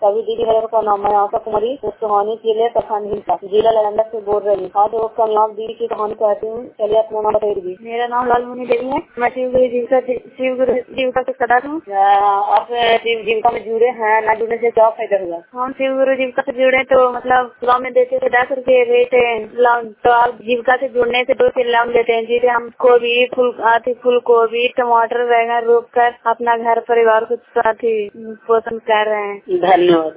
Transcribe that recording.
सभी दीदी भाइयों का नाम है आशा कुमारी, कहानी के लिए पठान हिलता जिला नालंदा से बोल रही हूँ। आज वो कामयाब दीदी की कहानी कहती हूँ। चलिए अपना नाम बताइए। मेरा नाम लालमुनी देवी है। मैं शिवगुरु जीविका के सदस्य हूँ। आप जीविका में जुड़े हैं, न जुड़ने से क्या फायदा हुआ? हम शिवगुरु जीविका से जुड़े तो मतलब गाँव में देते थे 10 रुपए रेट है, तो आप जीविका से जुड़ने से 2 से लोन देते हैं, जिसे हम गोभी फूल गोभी टमाटर बैंगन रोप कर अपना घर परिवार को पोषण कर रहे हैं। धन्यवाद।